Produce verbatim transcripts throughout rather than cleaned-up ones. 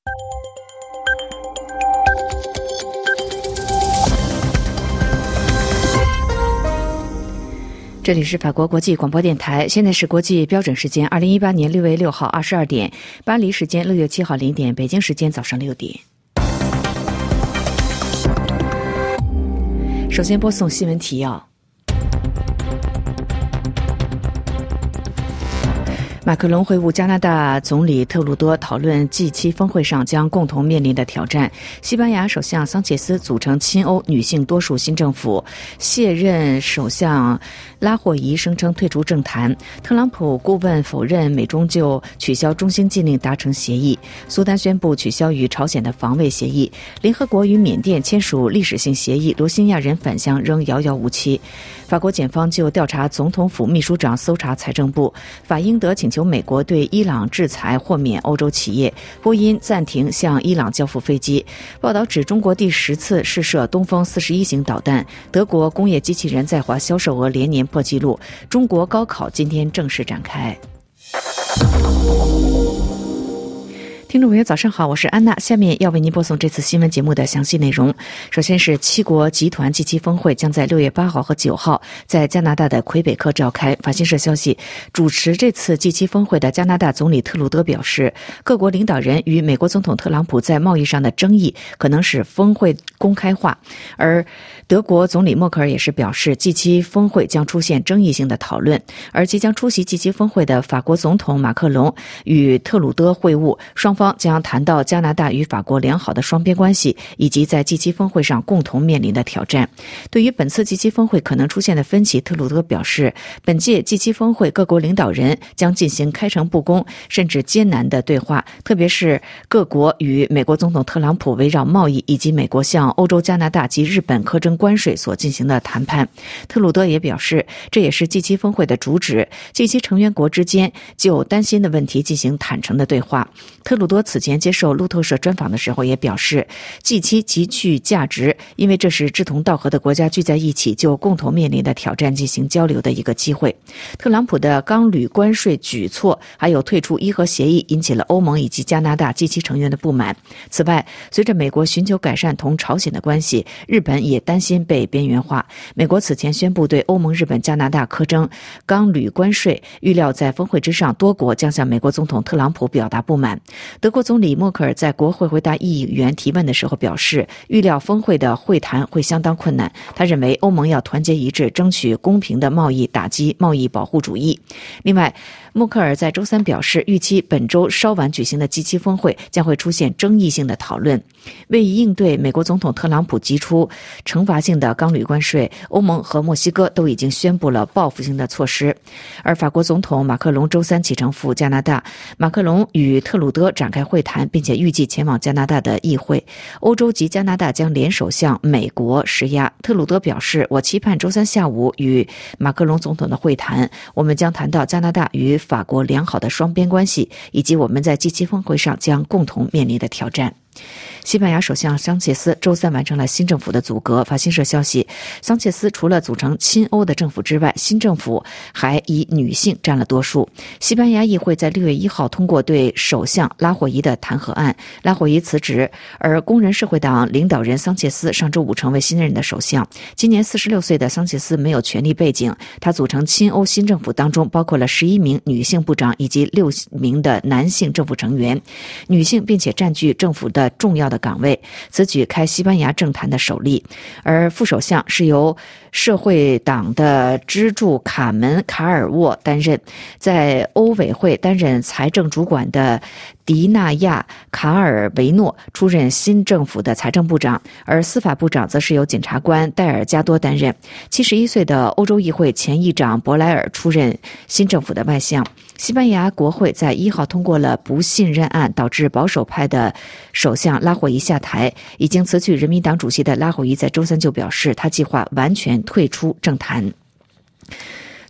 这里是法国国际广播电台，现在是国际标准时间二零一八年六月六号二十二点，巴黎时间六月七号零点，北京时间早上六点。首先播送新闻提要。马克龙会晤加拿大总理特鲁多，讨论 G 七 峰会上将共同面临的挑战。西班牙首相桑切斯组成亲欧女性多数新政府，卸任首相拉霍伊声称退出政坛。特朗普顾问否认美中就取消中兴禁令达成协议。苏丹宣布取消与朝鲜的防卫协议。联合国与缅甸签署历史性协议，罗兴亚人返乡仍遥遥无期。法国检方就调查总统府秘书长搜查财政部。法英德请求美国对伊朗制裁豁免欧洲企业。波音暂停向伊朗交付飞机。报道指中国第十次试射东风四十一型导弹。德国工业机器人在华销售额连年破纪录。中国高考今天正式展开。听众朋友早上好，我是安娜，下面要为您播送这次新闻节目的详细内容。首先是七国集团 G 七 峰会将在六月八号和九号在加拿大的魁北克召开。法新社消息，主持这次 G 七 峰会的加拿大总理特鲁多表示，各国领导人与美国总统特朗普在贸易上的争议可能使峰会公开化。而德国总理默克尔也是表示 G 七 峰会将出现争议性的讨论。而即将出席 G 七 峰会的法国总统马克龙与特鲁多会晤，双方将谈到加拿大与法国良好的双边关系，以及在 G 七 峰会上共同面临的挑战。对于本次 G 七 峰会可能出现的分歧，特鲁多表示，本届 G 七 峰会各国领导人将进行开诚布公甚至艰难的对话，特别是各国与美国总统特朗普围绕贸易以及美国向欧洲、加拿大及日本苛征关税所进行的谈判。特鲁多也表示，这也是 G 七 峰会的主旨， G 七 成员国之间就担心的问题进行坦诚的对话。特鲁多此前接受路透社专访的时候也表示， G 七 极具价值，因为这是志同道合的国家聚在一起就共同面临的挑战进行交流的一个机会。特朗普的钢铝关税举措还有退出伊核协议引起了欧盟以及加拿大 G 七 成员的不满。此外，随着美国寻求改善同朝鲜的关系，日本也担心被边缘化。美国此前宣布对欧盟、日本、加拿大苛征钢铝关税，预料在峰会之上多国将向美国总统特朗普表达不满。德国总理默克尔在国会回答议员提问的时候表示，预料峰会的会谈会相当困难。他认为欧盟要团结一致，争取公平的贸易，打击贸易保护主义。另外，默克尔在周三表示，预期本周稍晚举行的 G 七 峰会将会出现争议性的讨论。为以应对美国总统特朗普提出惩罚性的钢铝关税，欧盟和墨西哥都已经宣布了报复性的措施。而法国总统马克龙周三启程赴加拿大，马克龙与特鲁多展开会谈，并且预计前往加拿大的议会。欧洲及加拿大将联手向美国施压。特鲁多表示，我期盼周三下午与马克龙总统的会谈，我们将谈到加拿大与法国良好的双边关系，以及我们在 G 七 峰会上将共同面临的挑战。西班牙首相桑切斯周三完成了新政府的组阁。法新社消息，桑切斯除了组成亲欧的政府之外，新政府还以女性占了多数。西班牙议会在六月一号通过对首相拉霍伊的弹劾案，拉霍伊辞职，而工人社会党领导人桑切斯上周五成为新任的首相。今年四十六岁的桑切斯没有权力背景，他组成亲欧新政府当中包括了十一名女性部长以及六名的男性政府成员，女性并且占据政府的重要的岗位，此举开西班牙政坛的首例。而副首相是由社会党的支柱卡门·卡尔沃担任，在欧委会担任财政主管的迪纳亚·卡尔维诺出任新政府的财政部长，而司法部长则是由检察官戴尔加多担任。七十一岁的欧洲议会前议长博莱尔出任新政府的外相。西班牙国会在一号通过了不信任案，导致保守派的首相拉霍伊下台。已经辞去人民党主席的拉霍伊在周三就表示，他计划完全退出政坛。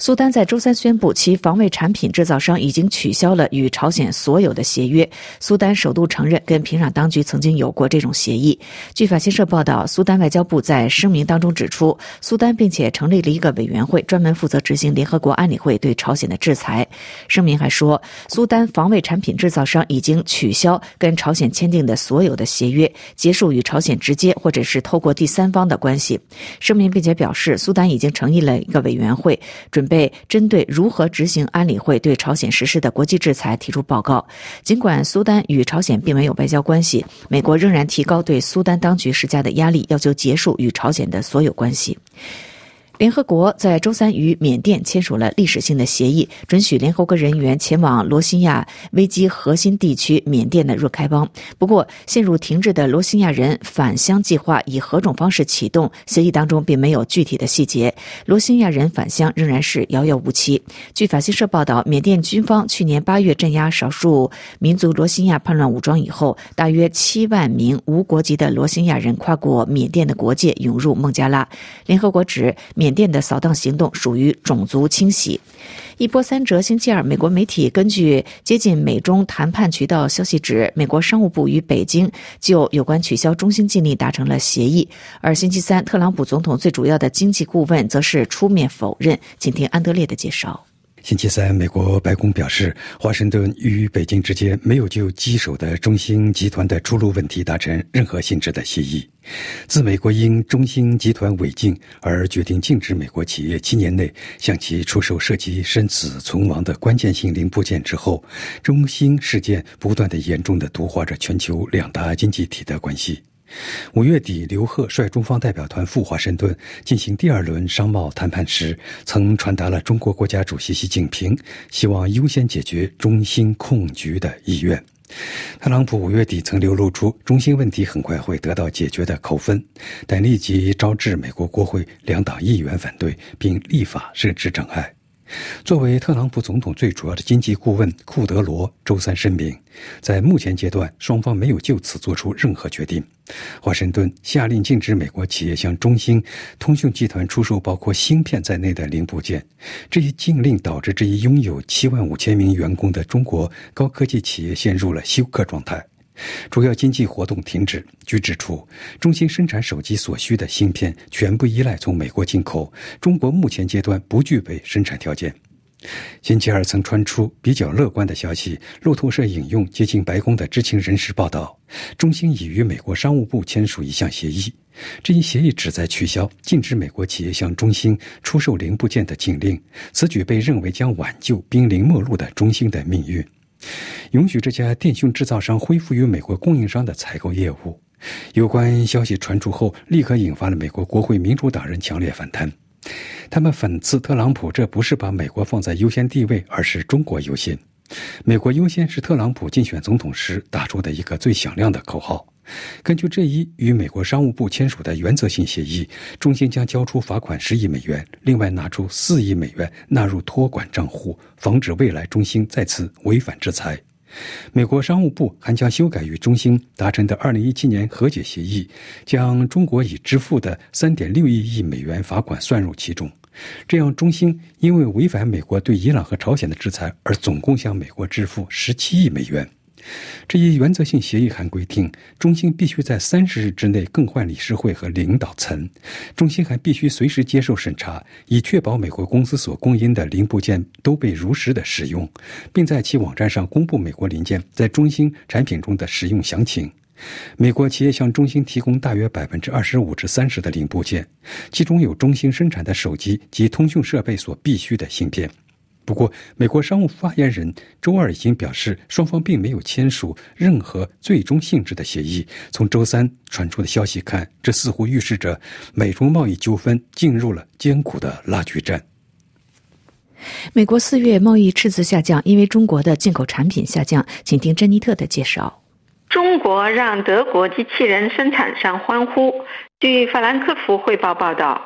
苏丹在周三宣布，其防卫产品制造商已经取消了与朝鲜所有的协约。苏丹首度承认跟平壤当局曾经有过这种协议。据法新社报道，苏丹外交部在声明当中指出，苏丹并且成立了一个委员会，专门负责执行联合国安理会对朝鲜的制裁。声明还说，苏丹防卫产品制造商已经取消跟朝鲜签订的所有的协约，结束与朝鲜直接或者是透过第三方的关系。声明并且表示，苏丹已经成立了一个委员会，准备针对如何执行安理会对朝鲜实施的国际制裁提出报告。尽管苏丹与朝鲜并没有外交关系，美国仍然提高对苏丹当局施加的压力，要求结束与朝鲜的所有关系。联合国在周三与缅甸签署了历史性的协议，准许联合国人员前往罗兴亚危机核心地区缅甸的若开邦。不过，陷入停滞的罗兴亚人返乡计划以何种方式启动，协议当中并没有具体的细节。罗兴亚人返乡仍然是遥遥无期。据法新社报道，缅甸军方去年八月镇压少数民族罗兴亚叛乱武装以后，大约七万名无国籍的罗兴亚人跨过缅甸的国界涌入孟加拉。联合国指缅甸的扫荡行动属于种族清洗。一波三折，星期二，美国媒体根据接近美中谈判渠道消息指，美国商务部与北京就有关取消中兴禁令达成了协议。而星期三，特朗普总统最主要的经济顾问则是出面否认。请听安德烈的介绍。 星期三，美国白宫表示，华盛顿与北京之间没有就棘手的中兴集团的出路问题达成任何性质的协议。自美国因中兴集团违禁而决定禁止美国企业七年内向其出售涉及生死存亡的关键性零部件之后，中兴事件不断地严重地毒化着全球两大经济体的关系。五月底，刘鹤率中方代表团赴华盛顿进行第二轮商贸谈判时，曾传达了中国国家主席习近平希望优先解决中兴控局的意愿。特朗普五月底曾流露出中兴问题很快会得到解决的口风，但立即招致美国国会两党议员反对，并立法设置障碍。作为特朗普总统最主要的经济顾问，库德罗周三声明，在目前阶段，双方没有就此做出任何决定。华盛顿下令禁止美国企业向中兴通讯集团出售包括芯片在内的零部件。这一禁令导致这一拥有七万五千名员工的中国高科技企业陷入了休克状态。主要经济活动停止。据指出，中兴生产手机所需的芯片全部依赖从美国进口，中国目前阶段不具备生产条件。星期二曾传出比较乐观的消息，路透社引用接近白宫的知情人士报道，中兴已与美国商务部签署一项协议，这一协议旨在取消禁止美国企业向中兴出售零部件的禁令，此举被认为将挽救濒临没落的中兴的命运，允许这家电讯制造商恢复与美国供应商的采购业务。有关消息传出后，立刻引发了美国国会民主党人强烈反弹。他们讽刺特朗普这不是把美国放在优先地位，而是中国优先。美国优先是特朗普竞选总统时打出的一个最响亮的口号。根据这一与美国商务部签署的原则性协议，中兴将交出罚款十亿美元，另外拿出四亿美元纳入托管账户，防止未来中兴再次违反制裁。美国商务部还将修改与中兴达成的二零一七年和解协议，将中国已支付的 三点六亿亿美元罚款算入其中。这样，中兴因为违反美国对伊朗和朝鲜的制裁而总共向美国支付十七亿美元。这一原则性协议还规定，中兴必须在三十日之内更换理事会和领导层。中兴还必须随时接受审查，以确保美国公司所供应的零部件都被如实的使用，并在其网站上公布美国零件在中兴产品中的使用详情。美国企业向中兴提供大约 百分之二十五至三十 的零部件，其中有中兴生产的手机及通讯设备所必需的芯片。不过，美国商务发言人周二已经表示，双方并没有签署任何最终性质的协议。从周三传出的消息看，这似乎预示着美中贸易纠纷进入了艰苦的拉锯战。 美国四月贸易赤字下降，因为中国的进口产品下降。请听珍妮特的介绍。 中国让德国机器人生产商欢呼。据法兰克福汇报报道，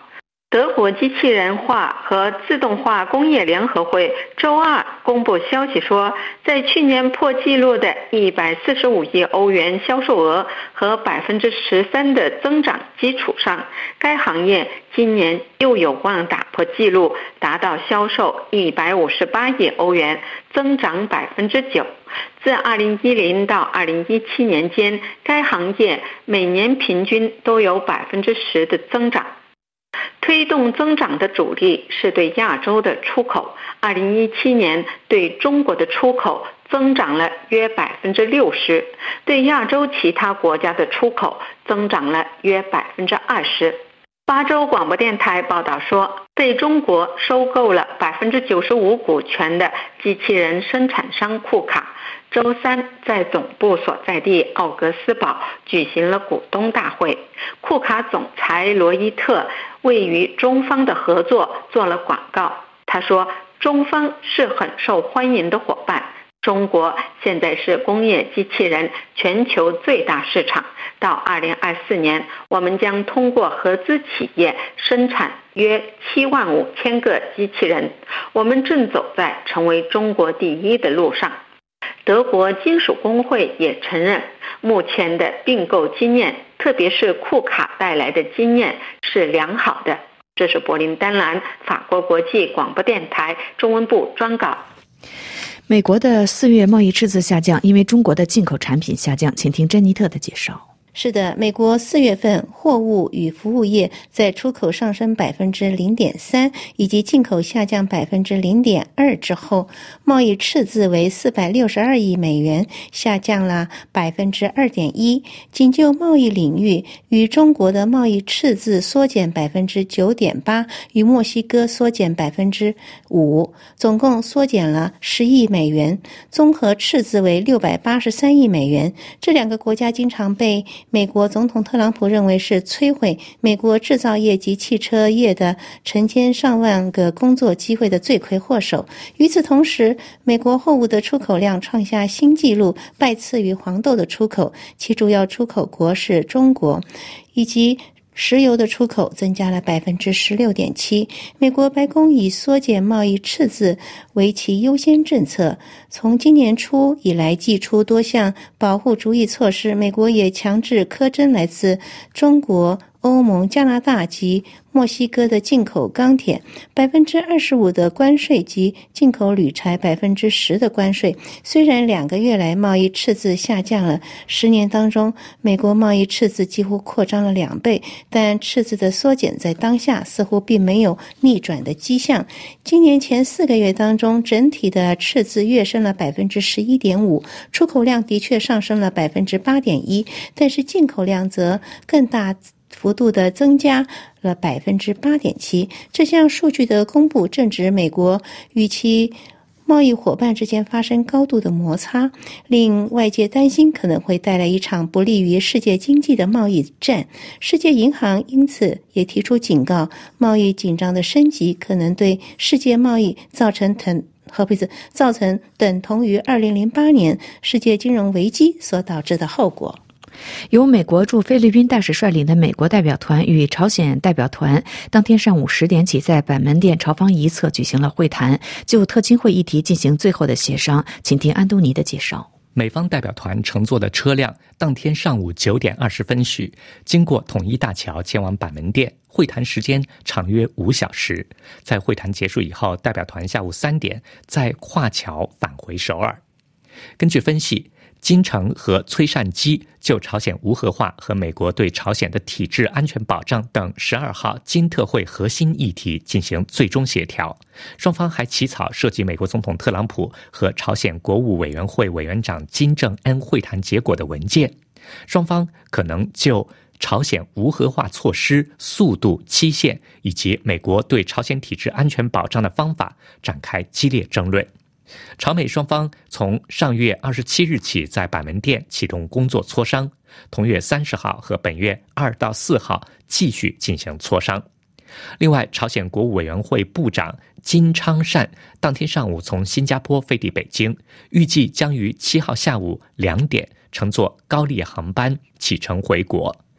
德国机器人化和自动化工业联合会周二公布消息说，在去年破纪录的一百四十五亿欧元销售额和百分之十三的增长基础上，该行业今年又有望打破纪录，达到销售一百五十八亿欧元，增长百分之九。自二零一零到二零一七年间，该行业每年平均都有百分之十的增长。推动增长的主力是对亚洲的出口。二零一七年对中国的出口增长了约百分之六十，对亚洲其他国家的出口增长了约百分之二十。巴州广播电台报道说，被中国收购了百分之九十五股权的机器人生产商库卡，周三在总部所在地奥格斯堡举行了股东大会。库卡总裁罗伊特为与中方的合作做了广告。他说，中方是很受欢迎的伙伴，中国现在是工业机器人全球最大市场。到二零二四年，我们将通过合资企业生产约七万五千个机器人。我们正走在成为中国第一的路上。德国金属工会也承认，目前的并购经验，特别是库卡带来的经验是良好的。这是柏林丹兰法国国际广播电台中文部专稿。 美国的四月贸易赤字下降，因为中国的进口产品下降。请听珍妮特的介绍。 是的，美国四月份货物与服务业在出口上升百分之零点三，以及进口下降百分之零点二之后，贸易赤字为四百六十二亿美元，下降了百分之二点一。仅就贸易领域，与中国的贸易赤字缩减百分之九点八，与墨西哥缩减百分之五，总共缩减了十亿美元，综合赤字为六百八十三亿美元。这两个国家经常被美国总统特朗普认为是摧毁美国制造业及汽车业的成千上万个工作机会的罪魁祸首。与此同时，美国货物的出口量创下新纪录，拜次于黄豆的出口，其主要出口国是中国，以及石油的出口增加了百分之十六点七。美国白宫以缩减贸易赤字为其优先政策，从今年初以来祭出多项保护主义措施。美国也强制苛征来自中国、欧盟、加拿大及墨西哥的进口钢铁百分之二十五的关税及进口铝材百分之十的关税。虽然两个月来贸易赤字下降了，十年当中美国贸易赤字几乎扩张了两倍，但赤字的缩减在当下似乎并没有逆转的迹象。今年前四个月当中，整体的赤字跃升了百分之十一点五，出口量的确上升了百分之八点一，但是进口量则更大幅度的增加了百分之八点七。这项数据的公布正值美国与其贸易伙伴之间发生高度的摩擦，令外界担心可能会带来一场不利于世界经济的贸易战。世界银行因此也提出警告，贸易紧张的升级可能对世界贸易造成等和不是造成等同于二零零八年世界金融危机所导致的后果。 由美国驻菲律宾大使率领的美国代表团与朝鲜代表团当天上午十点起在板门店朝方一侧举行了会谈，就特青会议题进行最后的协商。请听安东尼的介绍。 美方代表团乘坐的车辆当天上午九点二十分许经过统一大桥前往板门店，会谈时间长约五小时。在会谈结束以后，代表团下午三点再跨桥返回首尔。根据分析，金城和崔善基就朝鲜无核化和美国对朝鲜的体制安全保障等十二号金特会核心议题进行最终协调。双方还起草涉及美国总统特朗普和朝鲜国务委员会委员长金正恩会谈结果的文件。双方可能就朝鲜无核化措施、速度、期限以及美国对朝鲜体制安全保障的方法展开激烈争论。朝美双方从上月二十七日起在板门店启动工作磋商，同月三十号和本月二到四号继续进行磋商。另外，朝鲜国务委员会部长金昌善当天上午从新加坡飞抵北京，预计将于七号下午两点乘坐高丽航班启程回国。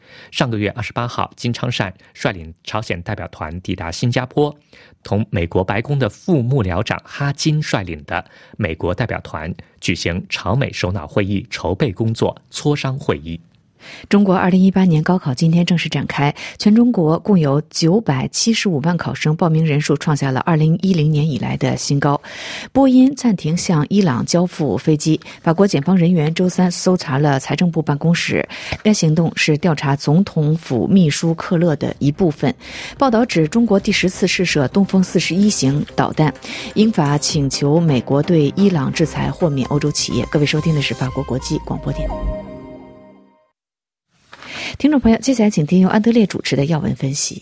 上个月二十八号，金昌善率领朝鲜代表团抵达新加坡，同美国白宫的副幕僚长哈金率领的美国代表团举行朝美首脑会议筹备工作磋商会议。 中国二零一八年高考今天正式展开，全中国共有九百七十五万考生，报名人数创下了二零一零年以来的新高。波音暂停向伊朗交付飞机，法国检方人员周三搜查了财政部办公室，该行动是调查总统府秘书克勒的一部分。报道指，中国第十次试射东风四十一型导弹，英法请求美国对伊朗制裁豁免欧洲企业。各位收听的是法国国际广播电台。听众朋友，接下来请听由安德烈主持的要闻分析。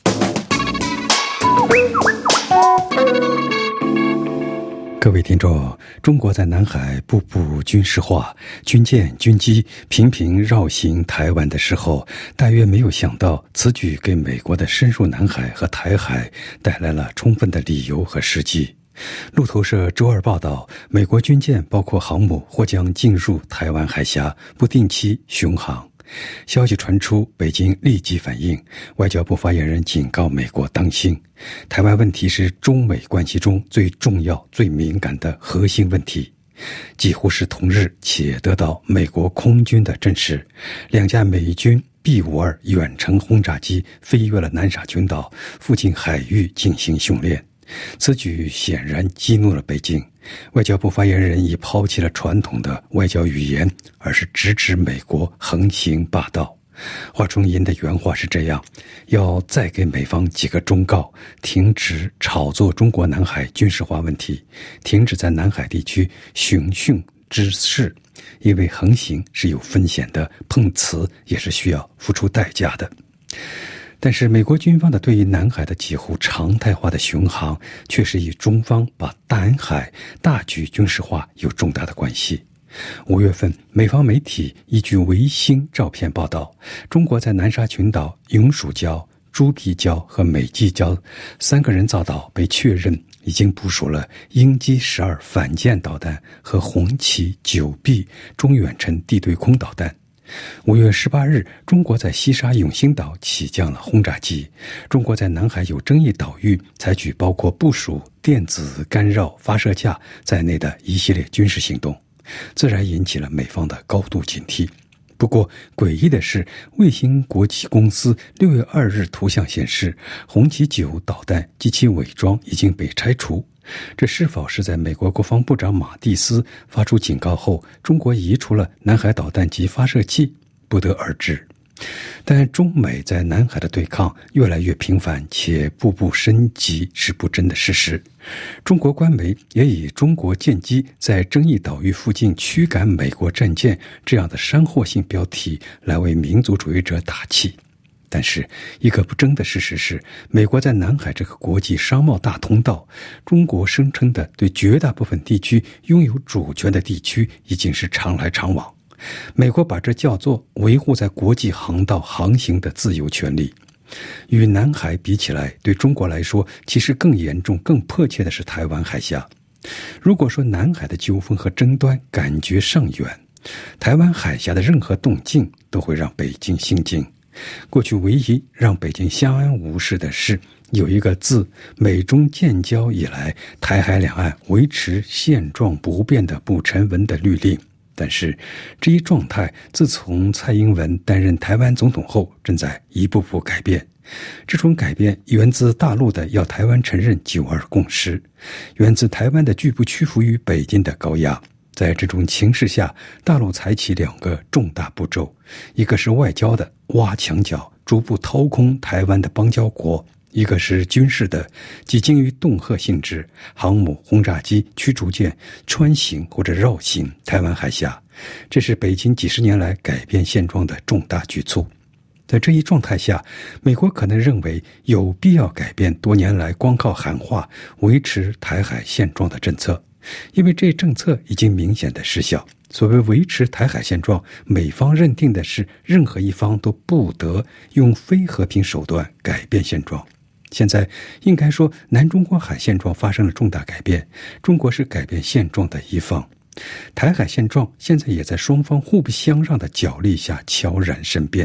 各位听众，中国在南海步步军事化，军舰、军机频频绕行台湾的时候，大约没有想到此举给美国的深入南海和台海带来了充分的理由和时机。路透社周二报道，美国军舰包括航母或将进入台湾海峡，不定期巡航。消息传出，北京立即反应，外交部发言人警告美国当心，台湾问题是中美关系中最重要、最敏感的核心问题。几乎是同日，且得到美国空军的证实，两架美军 B 五十二 远程轰炸机飞越了南沙群岛附近海域进行训练。此举显然激怒了北京，外交部发言人已抛弃了传统的外交语言，而是直指美国横行霸道。华春莹的原话是这样：要再给美方几个忠告，停止炒作中国南海军事化问题，停止在南海地区寻衅滋事，因为横行是有风险的，碰瓷也是需要付出代价的。但是美国军方的对于南海的几乎常态化的巡航，却是与中方把南海大举军事化有重大的关系。五月份，美方媒体依据卫星照片报道，中国在南沙群岛永暑礁、朱棣礁和美济礁三个人造岛被确认已经部署了鹰击十二反舰导弹和红旗九 B 中远程地对空导弹。五月十八日，中国在西沙永兴岛起降了轰炸机。中国在南海有争议岛屿采取包括部署电子干扰发射架在内的一系列军事行动，自然引起了美方的高度警惕。不过诡异的是，卫星国际公司六月二日图像显示，红旗九导弹及其伪装已经被拆除。这是否是在美国国防部长马蒂斯发出警告后，中国移除了南海导弹及发射器，不得而知。但中美在南海的对抗越来越频繁且步步升级是不争的事实。中国官媒也以中国舰机在争议岛屿附近驱赶美国战舰这样的山货性标题来为民族主义者打气。但是一个不争的事实是，美国在南海这个国际商贸大通道，中国声称的对绝大部分地区拥有主权的地区已经是常来常往。美国把这叫做维护在国际航道航行的自由权利。与南海比起来，对中国来说，其实更严重、更迫切的是台湾海峡。如果说南海的纠纷和争端感觉尚远，台湾海峡的任何动静都会让北京心惊。过去唯一让北京相安无事的是，有一个自美中建交以来，台海两岸维持现状不变的不成文的律令。但是这一状态自从蔡英文担任台湾总统后，正在一步步改变。这种改变源自大陆的要台湾承认九二共识，源自台湾的拒不屈服于北京的高压。在这种情势下，大陆采取两个重大步骤，一个是外交的挖墙脚，逐步掏空台湾的邦交国；一个是军事的，即基于恫吓性质，航母、轰炸机、驱逐舰穿行或者绕行台湾海峡。这是北京几十年来改变现状的重大举措。在这一状态下，美国可能认为有必要改变多年来光靠喊话维持台海现状的政策，因为这一政策已经明显的失效。所谓维持台海现状，美方认定的是任何一方都不得用非和平手段改变现状。现在应该说，南中国海现状发生了重大改变，中国是改变现状的一方。台海现状现在也在双方互不相让的角力下悄然生变。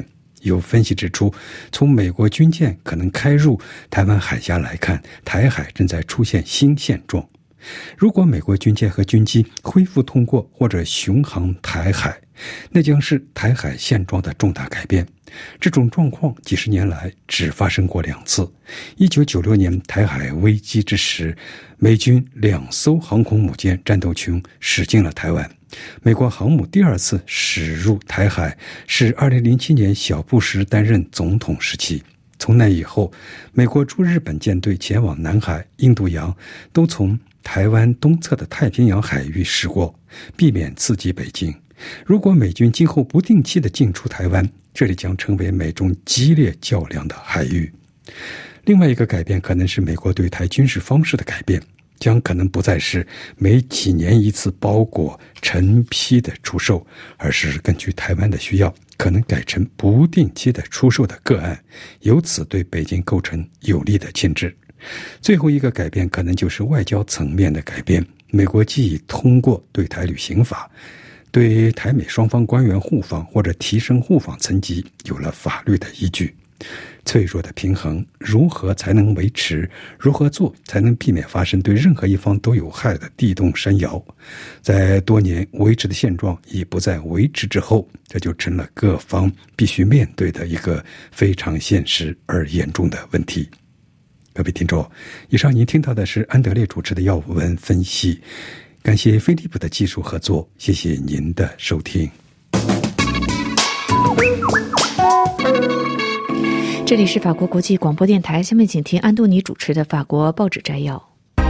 有分析指出，从美国军舰可能开入台湾海峡来看，台海正在出现新现状。如果美国军舰和军机恢复通过或者巡航台海，那将是台海现状的重大改变。这种状况几十年来只发生过两次。一九九六年台海危机之时，美军两艘航空母舰战斗群驶进了台湾。美国航母第二次驶入台海是二零零七年小布什担任总统时期。从那以后，美国驻日本舰队前往南海、印度洋，都从台湾东侧的太平洋海域驶过，避免刺激北京。如果美军今后不定期地进出台湾，这里将成为美中激烈较量的海域。另外一个改变可能是美国对台军事方式的改变，将可能不再是每几年一次包裹成批的出售，而是根据台湾的需要，可能改成不定期的出售的个案，由此对北京构成有利的牵制。最后一个改变可能就是外交层面的改变。美国既已通过对台旅行法，对台美双方官员互访或者提升互访层级有了法律的依据。脆弱的平衡如何才能维持？如何做才能避免发生对任何一方都有害的地动山摇？在多年维持的现状已不再维持之后，这就成了各方必须面对的一个非常现实而严重的问题。各位听众，以上您听到的是安德烈主持的要闻分析，感谢飞利浦的技术合作，谢谢您的收听。 这里是法国国际广播电台，下面请听安东尼主持的法国报纸摘要。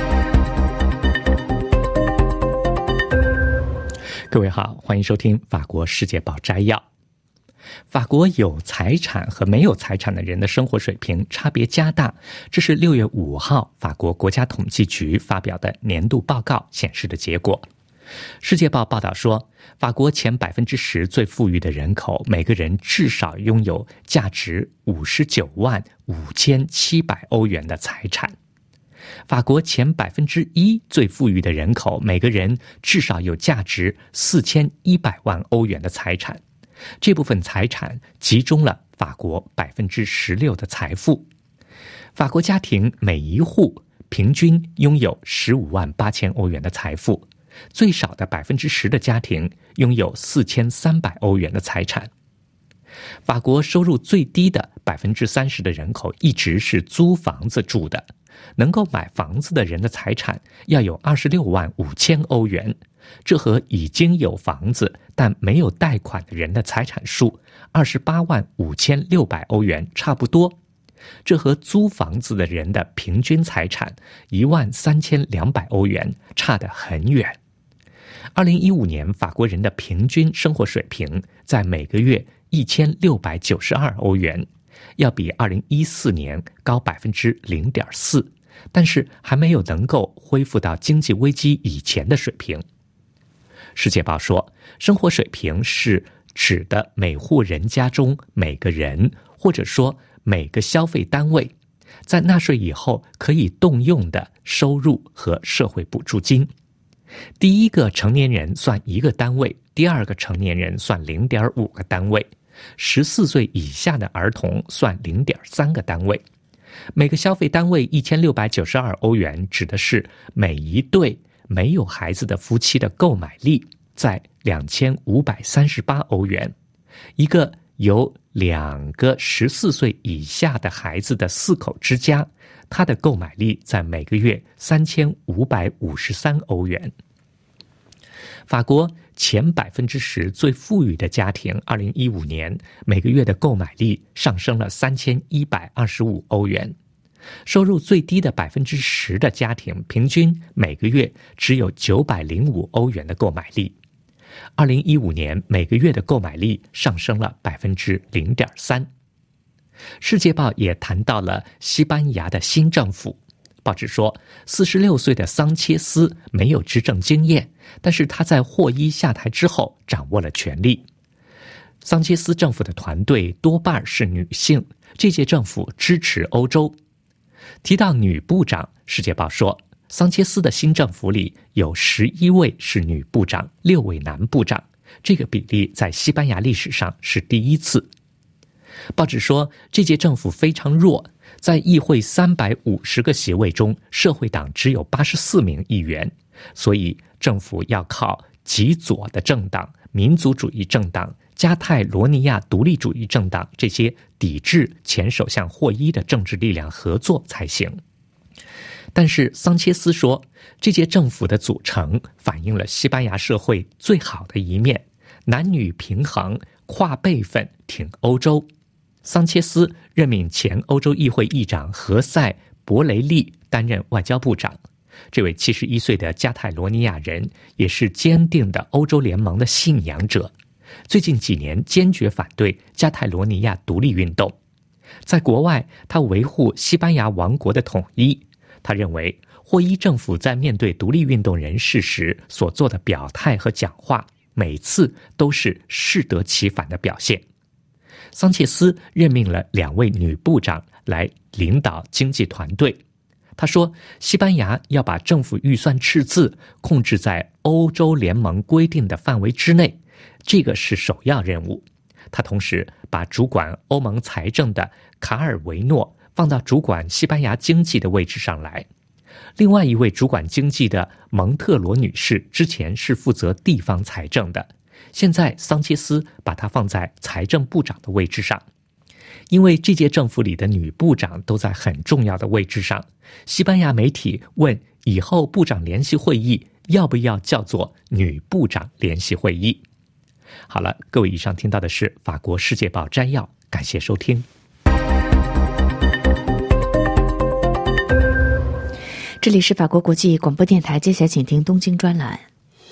各位好，欢迎收听法国世界报摘要。法国有财产和没有财产的人的生活水平差别加大，这是六月五号法国国家统计局发表的年度报告显示的结果。世界报报道说，法国前百分之十最富裕的人口，每个人至少拥有价值五十九万五千七百欧元的财产。法国前百分之一最富裕的人口，每个人至少有价值四千一百万欧元的财产。这部分财产集中了法国百分之十六的财富。法国家庭每一户平均拥有十五万八千欧元的财富。最少的百分之十的家庭拥有四千三百欧元的财产。法国收入最低的百分之三十的人口一直是租房子住的，能够买房子的人的财产要有二十六万五千欧元，这和已经有房子但没有贷款的人的财产数二十八万五千六百欧元差不多。这和租房子的人的平均财产一万三千两百欧元差得很远。二零一五年，法国人的平均生活水平在每个月一千六百九十二欧元，要比二零一四年高百分之零点四，但是还没有能够恢复到经济危机以前的水平。世界报说，生活水平是指的每户人家中每个人，或者说每个消费单位，在纳税以后可以动用的收入和社会补助金。第一个成年人算一个单位，第二个成年人算 零点五 个单位，十四岁以下的儿童算 零点三 个单位。每个消费单位一千六百九十二欧元指的是每一对没有孩子的夫妻的购买力在两千五百三十八欧元。一个有两个十四岁以下的孩子的四口之家，他的购买力在每个月三千五百五十三欧元。法国前百分之十最富裕的家庭，二零一五年每个月的购买力上升了三千一百二十五欧元。收入最低的百分之十的家庭，平均每个月只有九百零五欧元的购买力。二零一五年每个月的购买力上升了百分之零点三。世界报也谈到了西班牙的新政府。报纸说，四十六岁的桑切斯没有执政经验，但是他在霍伊下台之后掌握了权力。桑切斯政府的团队多半是女性，这届政府支持欧洲。提到女部长，世界报说，桑切斯的新政府里有十一位是女部长，六位男部长，这个比例在西班牙历史上是第一次。 报纸说，这届政府非常弱，在议会三百五十个席位中，社会党只有八十四名议员，所以政府要靠极左的政党、民族主义政党、加泰罗尼亚独立主义政党这些抵制前首相霍伊的政治力量合作才行。但是桑切斯说，这届政府的组成反映了西班牙社会最好的一面，男女平衡，跨辈分，挺欧洲。桑切斯任命前欧洲议会议长何塞·博雷利担任外交部长。这位七十一岁的加泰罗尼亚人也是坚定的欧洲联盟的信仰者，最近几年坚决反对加泰罗尼亚独立运动。在国外，他维护西班牙王国的统一。他认为霍伊政府在面对独立运动人士时所做的表态和讲话，每次都是适得其反的表现。桑切斯任命了两位女部长来领导经济团队。他说，西班牙要把政府预算赤字控制在欧洲联盟规定的范围之内，这个是首要任务。他同时把主管欧盟财政的卡尔维诺放到主管西班牙经济的位置上来。另外一位主管经济的蒙特罗女士之前是负责地方财政的，现在桑切斯把她放在财政部长的位置上。因为这届政府里的女部长都在很重要的位置上，西班牙媒体问以后部长联席会议要不要叫做女部长联席会议。好了，各位，以上听到的是法国世界报摘要，感谢收听。 这里是法国国际广播电台，接下来请听东京专栏。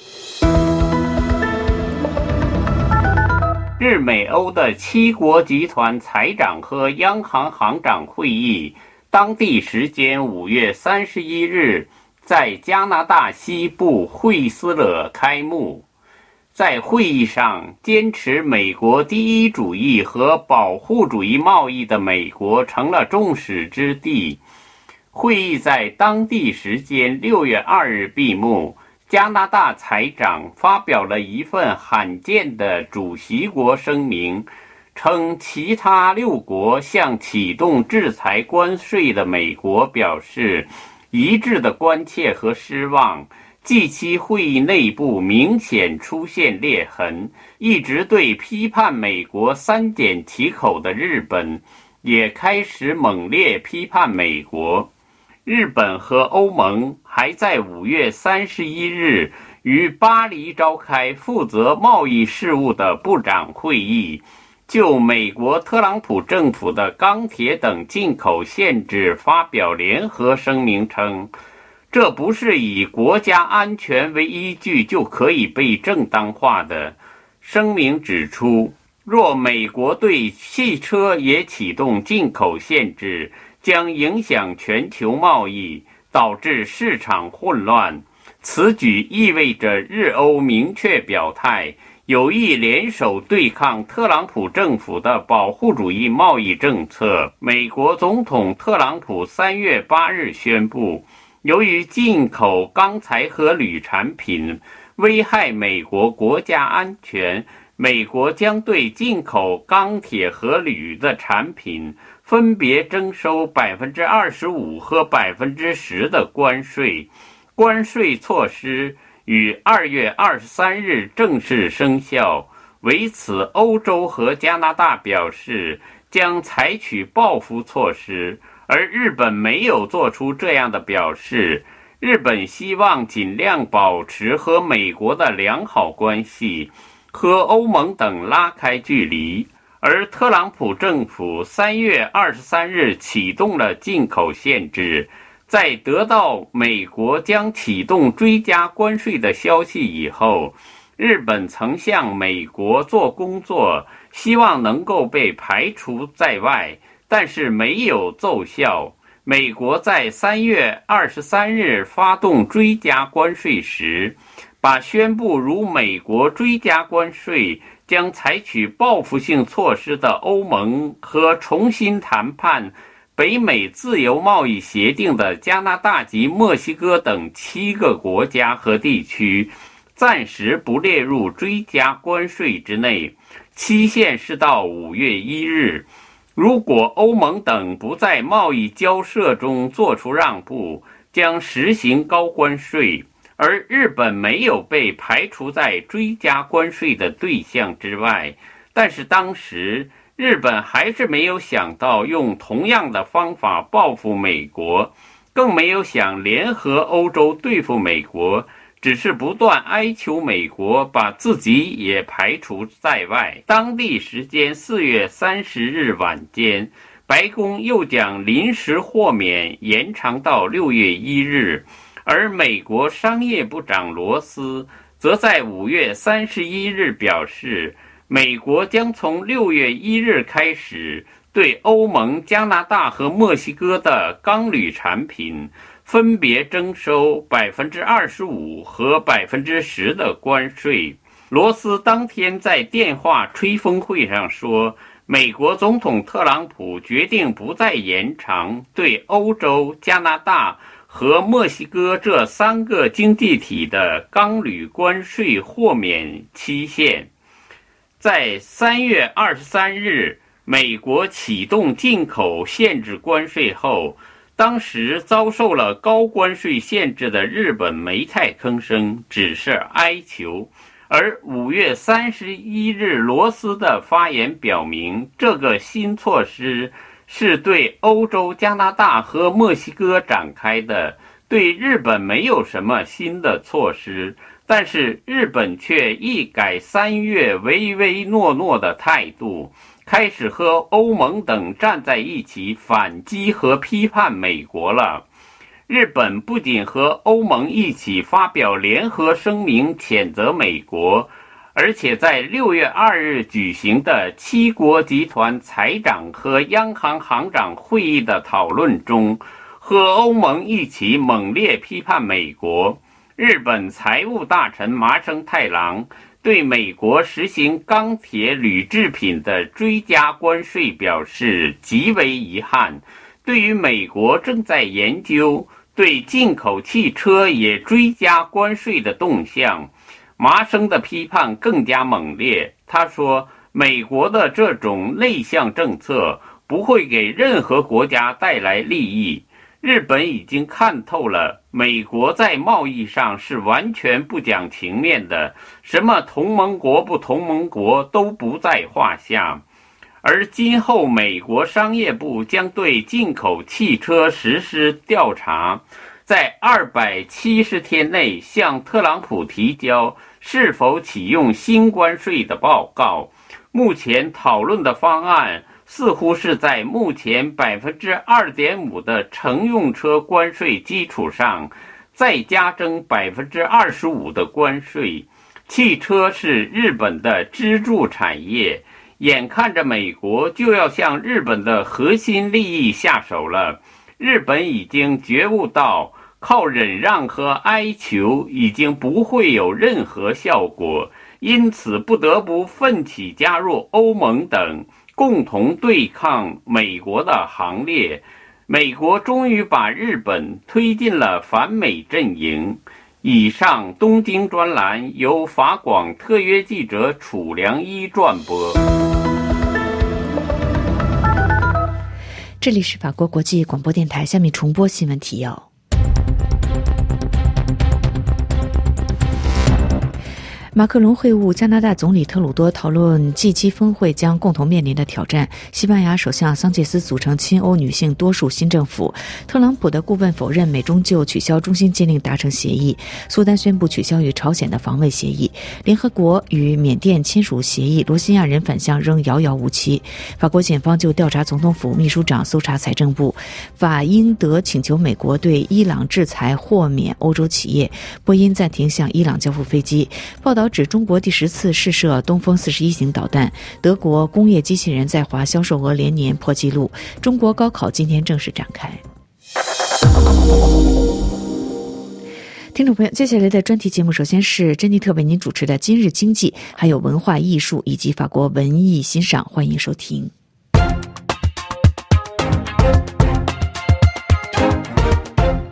日美欧的七国集团财长和央行行长会议，当地时间五月三十一日在加拿大西部惠斯勒开幕。在会议上，坚持美国第一主义和保护主义贸易的美国成了众矢之的。会议在当地时间六月二日闭幕，加拿大财长发表了一份罕见的主席国声明，称其他六国向启动制裁关税的美国表示一致的关切和失望，即其会议内部明显出现裂痕，一直对批判美国三缄其口的日本也开始猛烈批判美国。日本和欧盟还在五月三十一日于巴黎召开负责贸易事务的部长会议，就美国特朗普政府的钢铁等进口限制发表联合声明称，这不是以国家安全为依据就可以被正当化的。声明指出，若美国对汽车也启动进口限制，将影响全球贸易，导致市场混乱。此举意味着日欧明确表态，有意联手对抗特朗普政府的保护主义贸易政策。美国总统特朗普三月八日宣布，由于进口钢材和铝产品危害美国国家安全，美国将对进口钢铁和铝的产品分别征收 百分之二十五 和 百分之十 的关税。关税措施于二月二十三日正式生效。为此，欧洲和加拿大表示将采取报复措施，而日本没有做出这样的表示。日本希望尽量保持和美国的良好关系，和欧盟等拉开距离。而特朗普政府三月二十三日启动了进口限制，在得到美国将启动追加关税的消息以后，日本曾向美国做工作，希望能够被排除在外，但是没有奏效。美国在三月二十三日发动追加关税时，把宣布如美国追加关税将采取报复性措施的欧盟和重新谈判北美自由贸易协定的加拿大及墨西哥等七个国家和地区暂时不列入追加关税之内，期限是到五月一日。如果欧盟等不在贸易交涉中做出让步，将实行高关税，而日本没有被排除在追加关税的对象之外。但是当时日本还是没有想到用同样的方法报复美国，更没有想联合欧洲对付美国，只是不断哀求美国把自己也排除在外。当地时间四月三十日晚间，白宫又将临时豁免延长到六月一日，而美国商业部长罗斯则在五月三十一日表示，美国将从六月一日开始对欧盟、加拿大和墨西哥的钢铝产品分别征收百分之二十五和百分之十的关税。罗斯当天在电话吹风会上说，美国总统特朗普决定不再延长对欧洲、加拿大和墨西哥这三个经济体的钢铝关税豁免期限。在三月二十三日，美国启动进口限制关税后，当时遭受了高关税限制的日本没太吭声，只是哀求。而五月三十一日罗斯的发言表明，这个新措施是对欧洲、加拿大和墨西哥展开的，对日本没有什么新的措施。但是日本却一改三月唯唯诺诺的态度，开始和欧盟等站在一起反击和批判美国了。日本不仅和欧盟一起发表联合声明谴责美国，而且在六月二日举行的七国集团财长和央行行长会议的讨论中，和欧盟一起猛烈批判美国。日本财务大臣麻生太郎对美国实行钢铁铝制品的追加关税表示极为遗憾。对于美国正在研究对进口汽车也追加关税的动向，麻生的批判更加猛烈。他说，美国的这种内向政策不会给任何国家带来利益。日本已经看透了，美国在贸易上是完全不讲情面的，什么同盟国不同盟国都不在话下。而今后美国商业部将对进口汽车实施调查，在二百七十天内向特朗普提交是否启用新关税的报告。目前讨论的方案似乎是在目前 百分之二点五 的乘用车关税基础上，再加征 百分之二十五 的关税。汽车是日本的支柱产业，眼看着美国就要向日本的核心利益下手了。日本已经觉悟到，靠忍让和哀求已经不会有任何效果，因此不得不奋起加入欧盟等，共同对抗美国的行列。美国终于把日本推进了反美阵营。以上东京专栏由法广特约记者楚良一转播。 这里是法国国际广播电台，下面重播新闻提要。马克龙会晤加拿大总理特鲁多，讨论 G 七 峰会将共同面临的挑战。西班牙首相桑切斯组成亲欧女性多数新政府。特朗普的顾问否认美中就取消中新禁令达成协议。苏丹宣布取消与朝鲜的防卫协议。联合国与缅甸签署协议，罗兴亚人返乡仍遥遥无期。法国检方就调查总统府秘书长，搜查财政部。法英德请求美国对伊朗制裁豁免欧洲企业。波音暂停向伊朗交付飞机。报道指中国第十次试射东风四十一型导弹。德国工业机器人在华销售额连年破纪录。中国高考今天正式展开。听众朋友，接下来的专题节目首先是珍妮特为您主持的今日经济，还有文化艺术以及法国文艺欣赏，欢迎收听。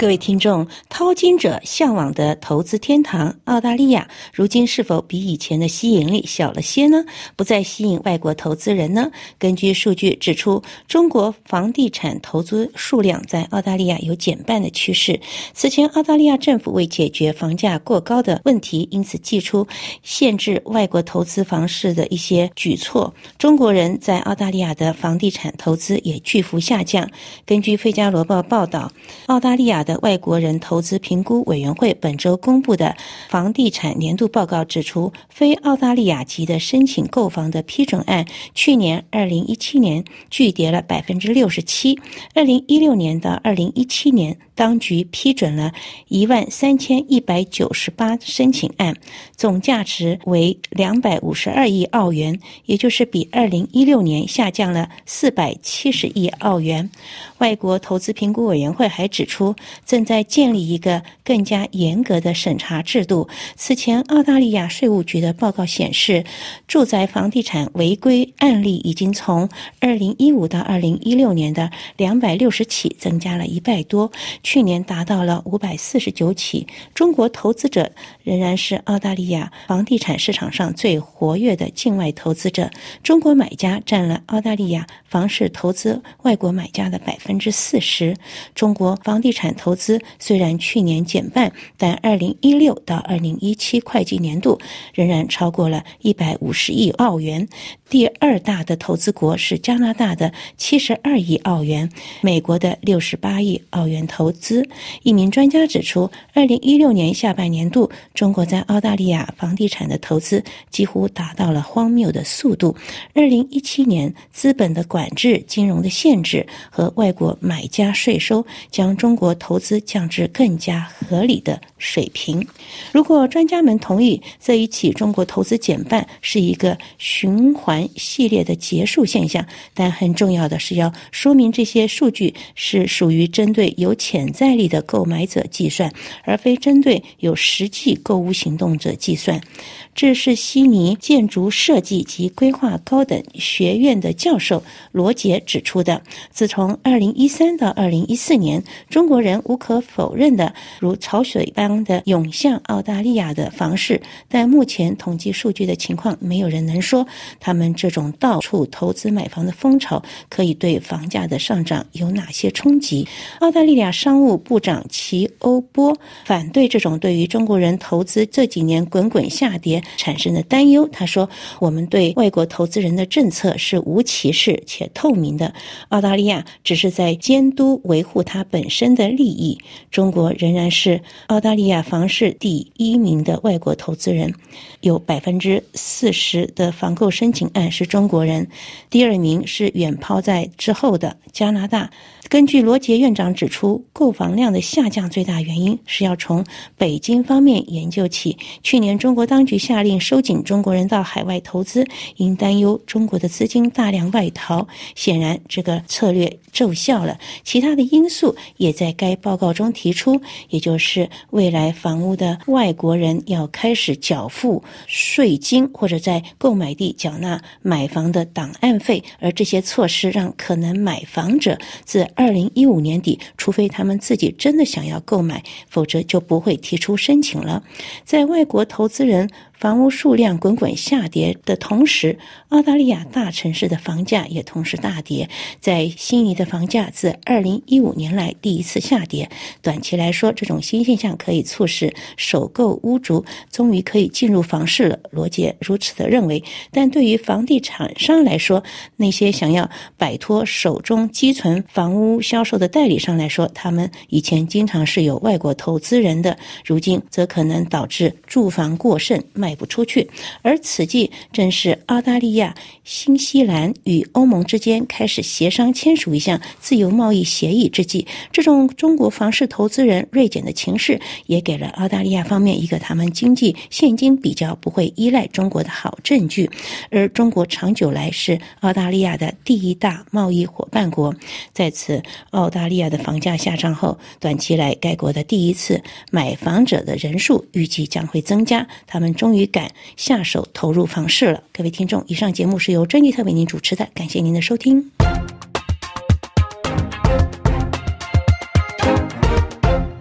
各位听众，淘金者向往的投资天堂澳大利亚，如今是否比以前的吸引力小了些呢？不再吸引外国投资人呢？根据数据指出，中国房地产投资数量在澳大利亚有减半的趋势。此前，澳大利亚政府为解决房价过高的问题，因此祭出限制外国投资房市的一些举措。中国人在澳大利亚的房地产投资也巨幅下降。根据《费加罗报》报道，澳大利亚的外国人投资评估委员会本周公布的房地产年度报告指出，非澳大利亚籍的申请购房的批准案，去年二零一七年巨跌了百分之六十七，二零一六年到二零一七年，当局批准了一万三千一百九十八申请案，总价值为两百五十二亿澳元，也就是比二零一六年下降了四百七十亿澳元。外国投资评估委员会还指出，正在建立一个更加严格的审查制度。此前，澳大利亚税务局的报告显示，住宅房地产违规案例已经从二零一五到二零一六年的两百六十起增加了一倍多，去年达到了五百四十九起。中国投资者仍然是澳大利亚房地产市场上最活跃的境外投资者，中国买家占了澳大利亚房市投资外国买家的百分之四十。中国房地产投资虽然去年减半，但二零一六到二零一七会计年度仍然超过了一百五十亿澳元。第二大的投资国是加拿大的七十二亿澳元，美国的六十八亿澳元投资。一名专家指出，二零一六年下半年度，中国在澳大利亚房地产的投资几乎达到了荒谬的速度。二零一七年，资本的管制、金融的限制和外国买家税收将中国投资降至更加合理的水平。如果专家们同意这一起中国投资减半是一个循环系列的结束现象，但很重要的是要说明这些数据是属于针对有潜在力的购买者计算，而非针对有实际购物行动者计算。这是悉尼建筑设计及规划高等学院的教授罗杰指出的。自从二零一三到二零一四年，中国人无可否认的如潮水般的涌向澳大利亚的房市，但目前统计数据的情况，没有人能说他们这种到处投资买房的风潮可以对房价的上涨有哪些冲击。澳大利亚商务部长齐欧波反对这种对于中国人投资这几年滚滚下跌产生的担忧。他说，我们对外国投资人的政策是无歧视且透明的，澳大利亚只是在监督维护它本身的利益。中国仍然是澳大利亚房市第一名的外国投资人，有百分之四十的房购申请案是中国人，第二名是远抛在之后的加拿大。根据罗杰院长指出，购房量的下降最大原因是要从北京方面研究起。去年中国当局下令收紧中国人到海外投资，因担忧中国的资金大量外逃，显然这个策略奏效了。其他的因素也在该报告中提出，也就是未来房屋的外国人要开始缴付税金，或者在购买地缴纳买房的档案费，而这些措施让可能买房者自二零一五年底，除非他们自己真的想要购买，否则就不会提出申请了。在外国投资人房屋数量滚滚下跌的同时，澳大利亚大城市的房价也同时大跌。在悉尼的房价自二零一五年来第一次下跌。短期来说，这种新现象可以促使首购屋主终于可以进入房市了，罗杰如此的认为。但对于房地产商来说，那些想要摆脱手中积存房屋销售的代理商来说，他们以前经常是有外国投资人的，如今则可能导致住房过剩，卖不出去。而此际正是澳大利亚、新西兰与欧盟之间开始协商签署一项自由贸易协议之际，这种中国房市投资人锐减的情势也给了澳大利亚方面一个他们经济现今比较不会依赖中国的好证据。而中国长久来是澳大利亚的第一大贸易伙伴国，在此澳大利亚的房价下降后，短期来该国的第一次买房者的人数预计将会增加，他们终于敢下手投入房市了。各位听众，以上节目是由珍妮特为您主持的，感谢您的收听。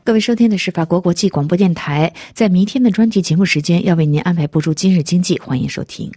各位收听的是法国国际广播电台，在明天的专题节目时间要为您安排播出今日经济，欢迎收听。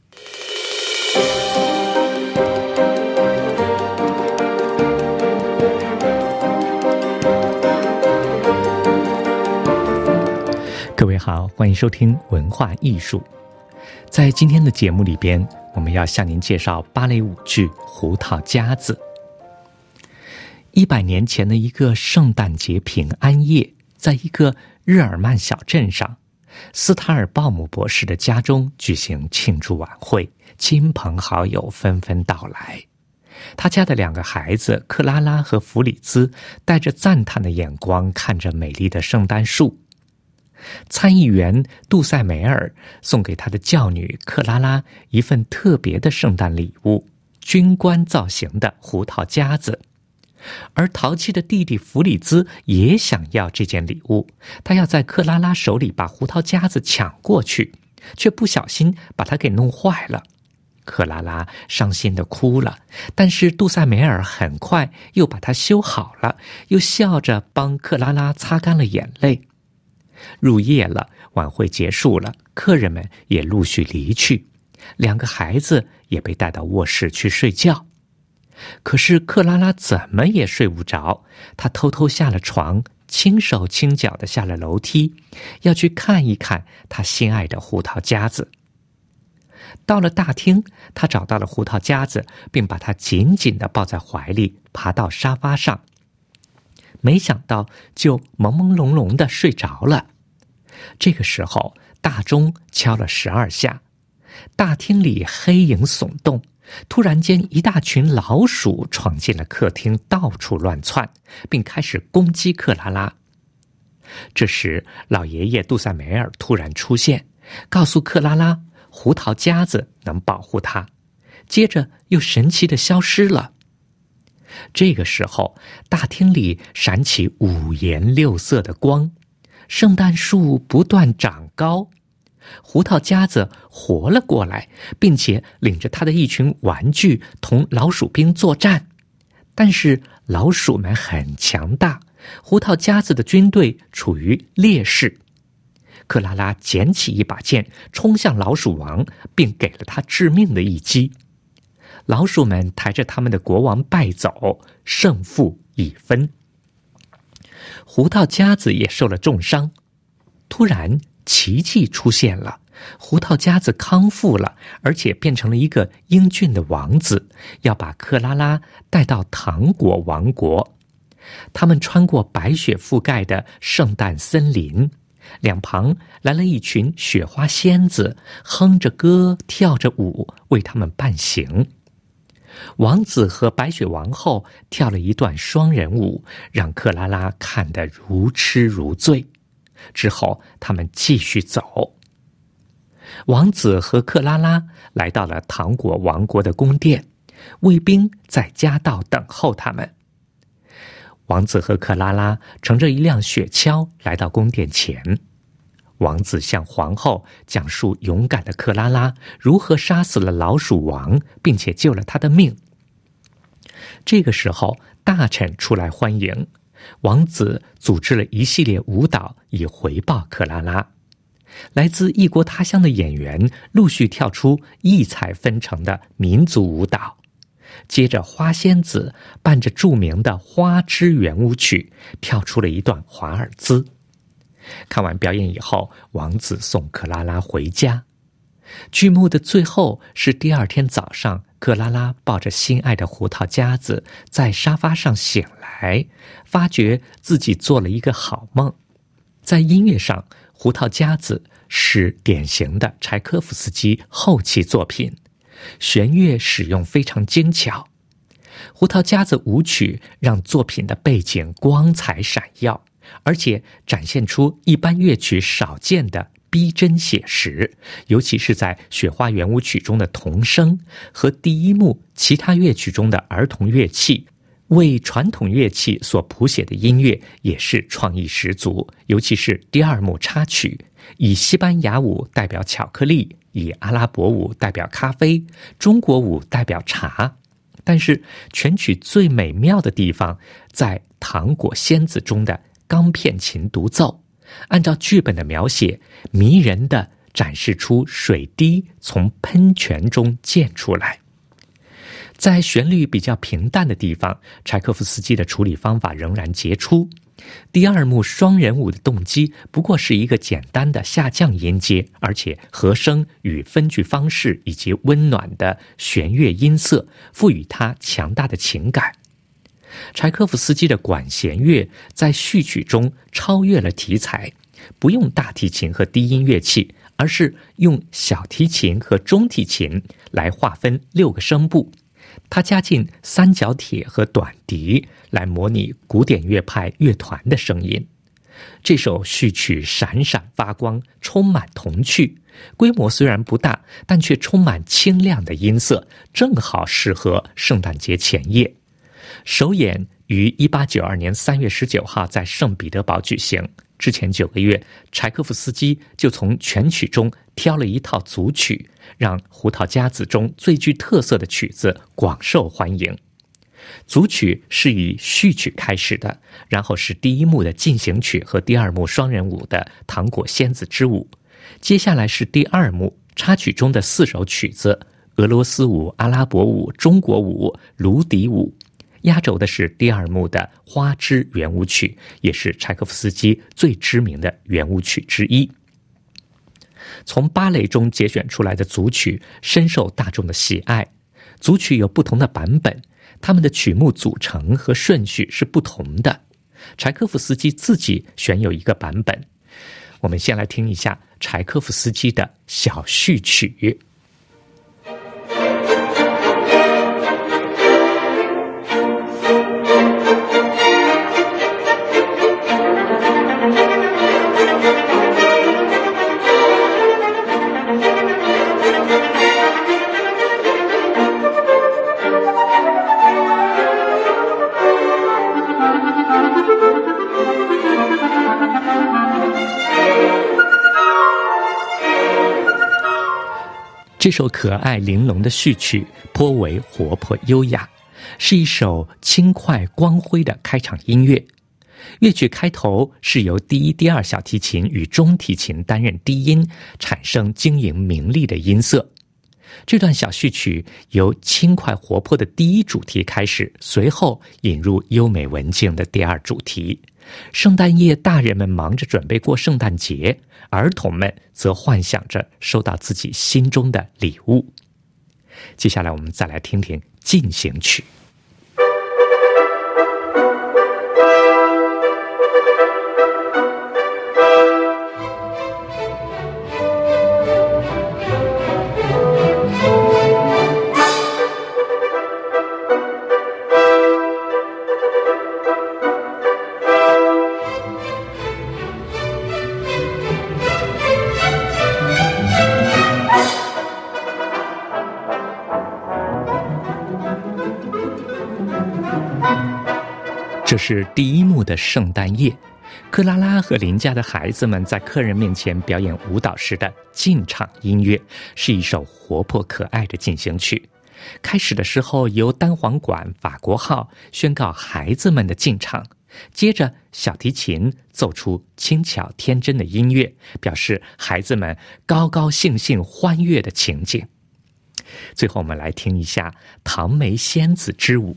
各位好，欢迎收听文化艺术。在今天的节目里边，我们要向您介绍芭蕾舞剧《胡桃夹子》。一百年前的一个圣诞节平安夜，在一个日耳曼小镇上，斯塔尔鲍姆博士的家中举行庆祝晚会，亲朋好友纷纷到来。他家的两个孩子克拉拉和弗里兹带着赞叹的眼光看着美丽的圣诞树。参议员杜塞梅尔送给他的教女克拉拉一份特别的圣诞礼物，军官造型的胡桃夹子。而淘气的弟弟弗里兹也想要这件礼物，他要在克拉拉手里把胡桃夹子抢过去，却不小心把它给弄坏了。克拉拉伤心地哭了，但是杜塞梅尔很快又把它修好了，又笑着帮克拉拉擦干了眼泪。入夜了，晚会结束了，客人们也陆续离去，两个孩子也被带到卧室去睡觉。可是克拉拉怎么也睡不着，她偷偷下了床，轻手轻脚地下了楼梯，要去看一看她心爱的胡桃夹子。到了大厅，她找到了胡桃夹子，并把它紧紧地抱在怀里，爬到沙发上。没想到就朦朦胧胧地睡着了。这个时候，大钟敲了十二下，大厅里黑影耸动。突然间，一大群老鼠闯进了客厅，到处乱窜，并开始攻击克拉拉。这时，老爷爷杜塞梅尔突然出现，告诉克拉拉，胡桃夹子能保护她，接着又神奇地消失了。这个时候，大厅里闪起五颜六色的光，圣诞树不断长高。胡桃夹子活了过来，并且领着他的一群玩具同老鼠兵作战。但是老鼠们很强大，胡桃夹子的军队处于劣势。克拉拉捡起一把剑，冲向老鼠王，并给了他致命的一击。老鼠们抬着他们的国王败走，胜负已分。胡桃夹子也受了重伤。突然奇迹出现了，胡桃夹子康复了，而且变成了一个英俊的王子，要把克拉拉带到糖果王国。他们穿过白雪覆盖的圣诞森林，两旁来了一群雪花仙子，哼着歌，跳着舞，为他们伴行。王子和白雪王后跳了一段双人舞，让克拉拉看得如痴如醉。之后他们继续走。王子和克拉拉来到了糖果王国的宫殿，卫兵在夹道等候他们。王子和克拉拉乘着一辆雪橇来到宫殿前，王子向皇后讲述勇敢的克拉拉如何杀死了老鼠王，并且救了他的命。这个时候，大臣出来欢迎，王子组织了一系列舞蹈以回报克拉拉。来自异国他乡的演员陆续跳出异彩纷呈的民族舞蹈。接着花仙子伴着著名的花之圆舞曲跳出了一段华尔兹。看完表演以后，王子送克拉拉回家。剧目的最后是第二天早上，克拉拉抱着心爱的胡桃夹子在沙发上醒来，发觉自己做了一个好梦。在音乐上，胡桃夹子是典型的柴科夫斯基后期作品，弦乐使用非常精巧。胡桃夹子舞曲让作品的背景光彩闪耀，而且展现出一般乐曲少见的逼真写实，尤其是在雪花圆舞曲中的童声和第一幕其他乐曲中的儿童乐器，为传统乐器所谱写的音乐也是创意十足。尤其是第二幕插曲，以西班牙舞代表巧克力，以阿拉伯舞代表咖啡，中国舞代表茶。但是全曲最美妙的地方在糖果仙子中的钢片琴独奏，按照剧本的描写，迷人地展示出水滴从喷泉中溅出来。在旋律比较平淡的地方，柴可夫斯基的处理方法仍然杰出。第二幕双人舞的动机不过是一个简单的下降音阶，而且和声与分句方式以及温暖的弦乐音色赋予它强大的情感。柴可夫斯基的管弦乐在序曲中超越了题材，不用大提琴和低音乐器，而是用小提琴和中提琴来划分六个声部。他加进三角铁和短笛来模拟古典乐派乐团的声音。这首序曲闪闪发光，充满童趣，规模虽然不大，但却充满清亮的音色，正好适合圣诞节前夜。首演于一八九二年三月十九号在圣彼得堡举行。之前九个月，柴可夫斯基就从全曲中挑了一套组曲，让胡桃夹子中最具特色的曲子广受欢迎。组曲是以序曲开始的，然后是第一幕的进行曲和第二幕双人舞的《糖果仙子之舞》，接下来是第二幕插曲中的四首曲子：俄罗斯舞、阿拉伯舞、中国舞、芦笛舞。压轴的是第二幕的花之圆舞曲，也是柴可夫斯基最知名的圆舞曲之一。从芭蕾中节选出来的组曲深受大众的喜爱。组曲有不同的版本，它们的曲目组成和顺序是不同的。柴可夫斯基自己选有一个版本。我们先来听一下柴可夫斯基的小序曲。这首可爱玲珑的序曲颇为活泼优雅，是一首轻快光辉的开场音乐。乐曲开头是由第一、第二小提琴与中提琴担任低音，产生晶莹明丽的音色。这段小序曲由轻快活泼的第一主题开始，随后引入优美文静的第二主题。圣诞夜，大人们忙着准备过圣诞节，儿童们则幻想着收到自己心中的礼物。接下来我们再来听听进行曲。这是第一幕的圣诞夜，克拉拉和邻家的孩子们在客人面前表演舞蹈时的进场音乐，是一首活泼可爱的进行曲。开始的时候由单簧管法国号宣告孩子们的进场，接着小提琴奏出轻巧天真的音乐，表示孩子们高高兴兴欢悦的情景。最后我们来听一下唐梅仙子之舞。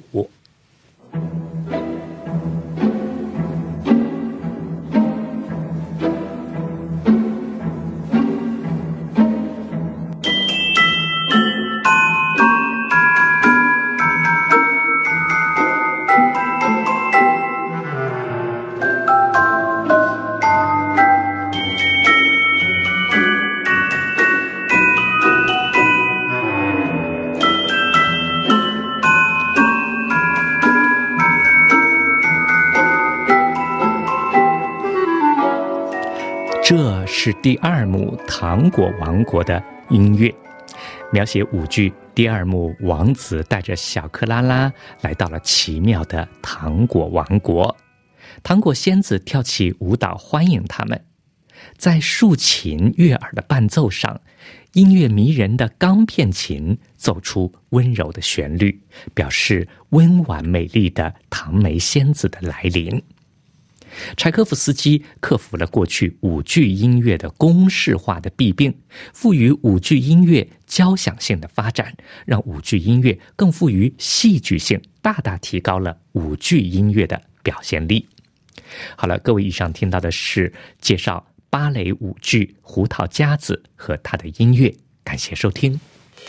这是第二幕糖果王国的音乐，描写舞剧第二幕王子带着小克拉拉来到了奇妙的糖果王国，糖果仙子跳起舞蹈欢迎他们。在竖琴悦耳的伴奏上，音乐迷人的钢片琴奏出温柔的旋律，表示温婉美丽的糖梅仙子的来临。 柴可夫斯基克服了过去舞剧音乐的公式化的弊病，赋予舞剧音乐交响性的发展，让舞剧音乐更富于戏剧性，大大提高了舞剧音乐的表现力。好了，各位，以上听到的是介绍芭蕾舞剧《胡桃夹子》和它的音乐，感谢收听。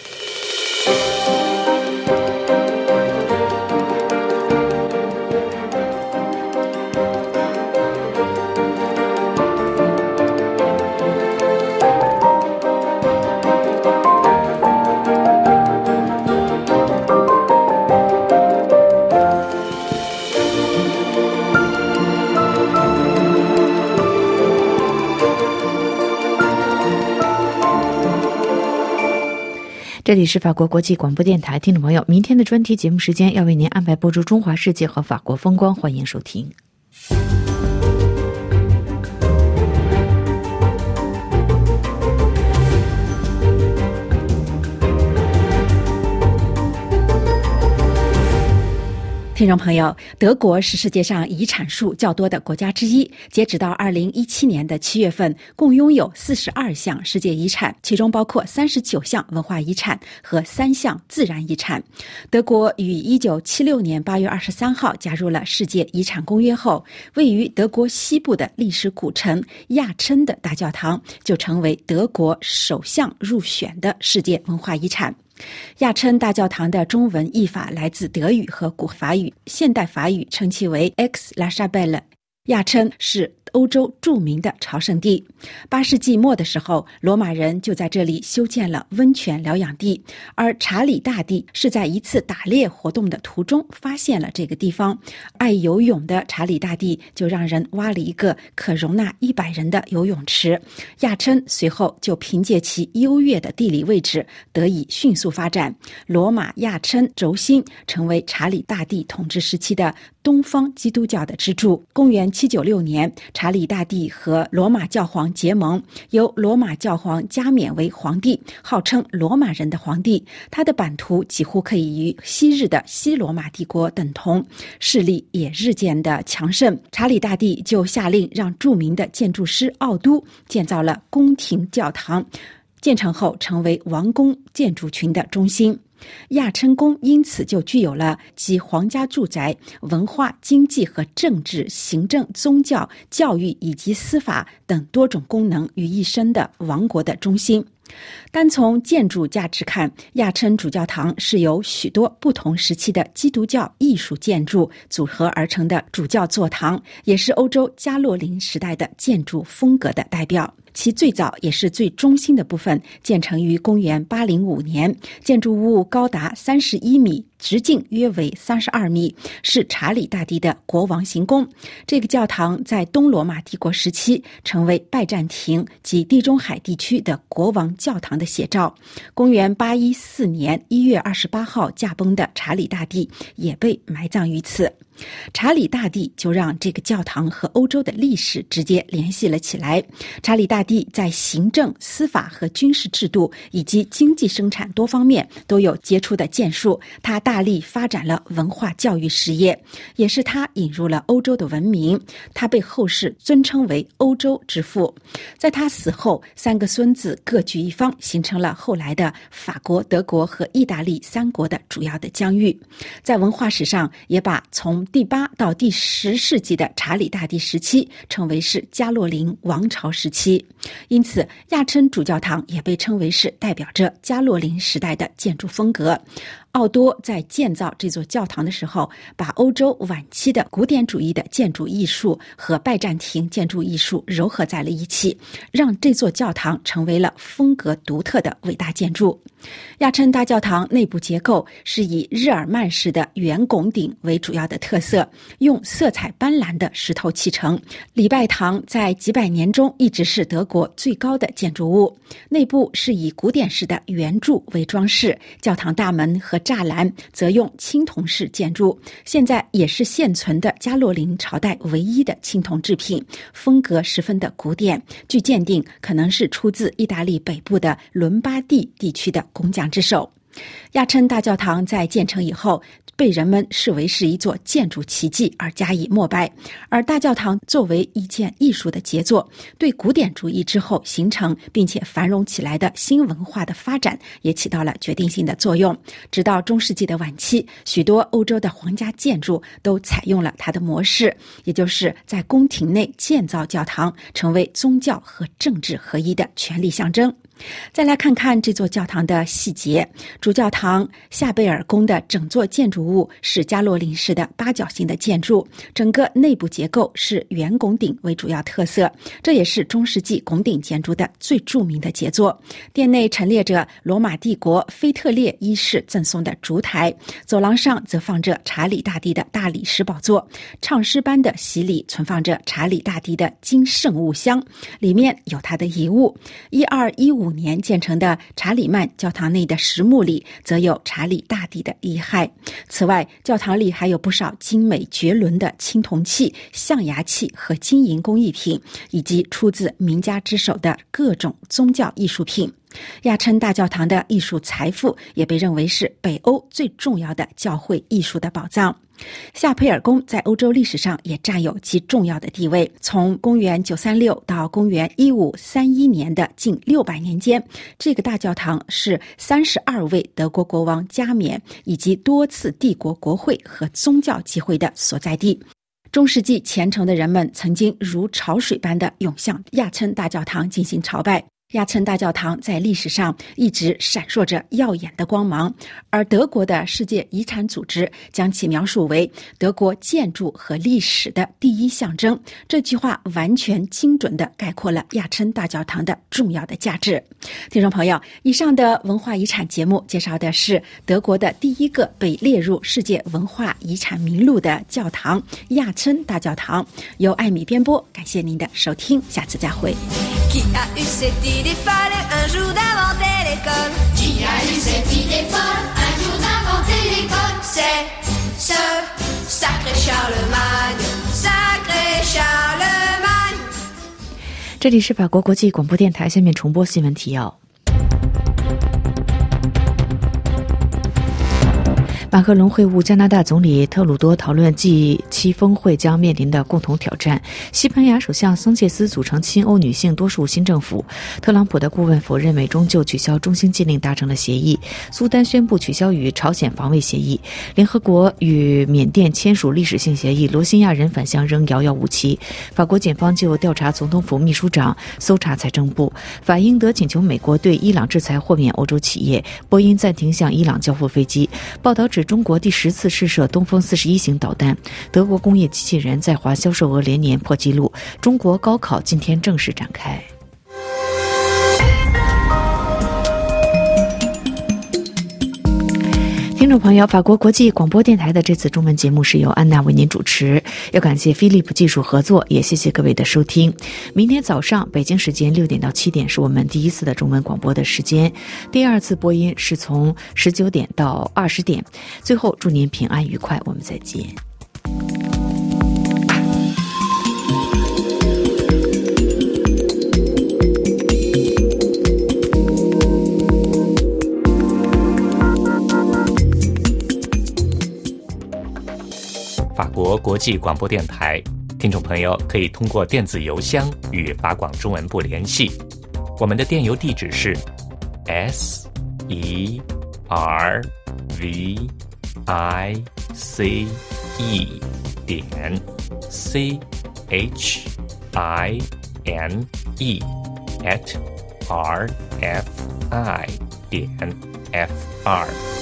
这里是法国国际广播电台，听众朋友，明天的专题节目时间要为您安排播出中华世界和法国风光，欢迎收听。 听众朋友，德国是世界上遗产数较多的国家之一，截止到二零一七年的七月份，共拥有四十二项世界遗产，其中包括三十九项文化遗产和三项自然遗产。德国于一九七六年八月二十三号加入了世界遗产公约后，位于德国西部的历史古城亚琛的大教堂就成为德国首项入选的世界文化遗产。亚琛大教堂的中文译法来自德语和古法语，现代法语称其为 Aix la Chapelle。 亚琛是欧洲著名的朝圣地。八世纪末的时候，罗马人就在这里修建了温泉疗养地，而查理大帝是在一次打猎活动的途中发现了这个地方。爱游泳的查理大帝就让人挖了一个可容纳一百人的游泳池。亚琛随后就凭借其优越的地理位置得以迅速发展，罗马亚琛轴心成为查理大帝统治时期的东方基督教的支柱。公元七九六年，查理大帝和罗马教皇结盟，由罗马教皇加冕为皇帝，号称罗马人的皇帝。他的版图几乎可以与昔日的西罗马帝国等同，势力也日渐的强盛。查理大帝就下令让著名的建筑师奥都建造了宫廷教堂，建成后成为王宫建筑群的中心。亚琛宫因此就具有了集皇家住宅、文化、经济和政治、行政、宗教、教育以及司法等多种功能于一身的王国的中心。单从建筑价值看，亚琛主教堂是由许多不同时期的基督教艺术建筑组合而成的主教座堂，也是欧洲加洛林时代的建筑风格的代表。其最早也是最中心的部分建成于公元八零五年，建筑物高达三十一米，直径约为三十二米，是查理大帝的国王行宫。这个教堂在东罗马帝国时期成为拜占庭及地中海地区的国王教堂的写照。公元八一四年一月二十八号驾崩的查理大帝也被埋葬于此。查理大帝就让这个教堂和欧洲的历史直接联系了起来。查理大帝在行政、司法和军事制度以及经济生产多方面都有杰出的建树，他大力发展了文化教育事业，也是他引入了欧洲的文明。他被后世尊称为欧洲之父。在他死后，三个孙子各据一方，形成了后来的法国、德国和意大利三国的主要的疆域。在文化史上，也把从第八到第十世纪的查理大帝时期称为是加洛林王朝时期，因此亚琛主教堂也被称为是代表着加洛林时代的建筑风格。奥多在建造这座教堂的时候，把欧洲晚期的古典主义的建筑艺术和拜占庭建筑艺术糅合在了一起，让这座教堂成为了风格独特的伟大建筑。亚琛大教堂内部结构是以日耳曼式的圆拱顶为主要的特色，用色彩斑斓的石头砌成。礼拜堂在几百年中一直是德国最高的建筑物，内部是以古典式的圆柱为装饰，教堂大门和栅栏则用青铜式建筑，现在也是现存的加洛林朝代唯一的青铜制品，风格十分的古典。据鉴定，可能是出自意大利北部的伦巴第地区的工匠之手。 亚琛大教堂在建成以后被人们视为是一座建筑奇迹而加以膜拜，而大教堂作为一件艺术的杰作，对古典主义之后形成并且繁荣起来的新文化的发展也起到了决定性的作用。直到中世纪的晚期，许多欧洲的皇家建筑都采用了它的模式，也就是在宫廷内建造教堂，成为宗教和政治合一的权力象征。再来看看这座教堂的细节，主教堂夏贝尔宫的整座建筑物是加洛林式的八角形的建筑，整个内部结构是圆拱顶为主要特色，这也是中世纪拱顶建筑的最著名的杰作。殿内陈列着罗马帝国腓特烈一世赠送的烛台，走廊上则放着查理大帝的大理石宝座，唱诗班的洗礼存放着查理大帝的金圣物箱，里面有他的遗物。一二一五年建成的查理曼教堂内的石墓里则有查理大帝的遗骸。此外，教堂里还有不少精美绝伦的青铜器、象牙器和金银工艺品，以及出自名家之手的各种宗教艺术品。亚琛大教堂的艺术财富也被认为是北欧最重要的教会艺术的宝藏。夏佩尔宫在欧洲历史上也占有极重要的地位，从公元九三六到公元一五三一年的近六百年间，这个大教堂是三十二位德国国王加冕以及多次帝国国会和宗教集会的所在地。中世纪虔诚的人们曾经如潮水般的涌向亚琛大教堂进行朝拜。亚琛大教堂在历史上一直闪烁着耀眼的光芒，而德国的世界遗产组织将其描述为德国建筑和历史的第一象征。这句话完全精准地概括了亚琛大教堂的重要的价值。听众朋友，以上的文化遗产节目介绍的是德国的第一个被列入世界文化遗产名录的教堂——亚琛大教堂，由艾米编播。感谢您的收听，下次再会。 Qui a eu cette idée folle un jour d'inventer l'école? Qui a eu cette idée folle un jour d'inventer l'école? C'est ce sacré Charlemagne, sacré Charlemagne. 这里是法国国际广播电台，下面重播新闻提要。马克龙会晤加拿大总理特鲁多，讨论 G 七 峰会将面临的共同挑战。西班牙首相桑切斯组成亲欧女性多数新政府。特朗普的顾问否认美中就取消中兴禁令达成了协议。苏丹宣布取消与朝鲜防卫协议。联合国与缅甸签署历史性协议，罗兴亚人返乡仍遥遥无期。法国检方就调查总统府秘书长，搜查财政部。法英德请求美国对伊朗制裁豁免欧洲企业。波音暂停向伊朗交付飞机。报道指中国第十次试射东风四十一型导弹。德国工业机器人在华销售额连年破纪录。中国高考今天正式展开。听众朋友，法国国际广播电台的这次中文节目是由安娜为您主持，要感谢飞利浦技术合作，也谢谢各位的收听。明天早上北京时间六点到七点是我们第一次的中文广播的时间，第二次播音是从十九点到二十点。最后祝您平安愉快，我们再见。 法国国际广播电台，听众朋友可以通过电子邮箱与法广中文部联系。我们的电邮地址是 s e r v i c e 点 c h i n e at r f i 点 f r。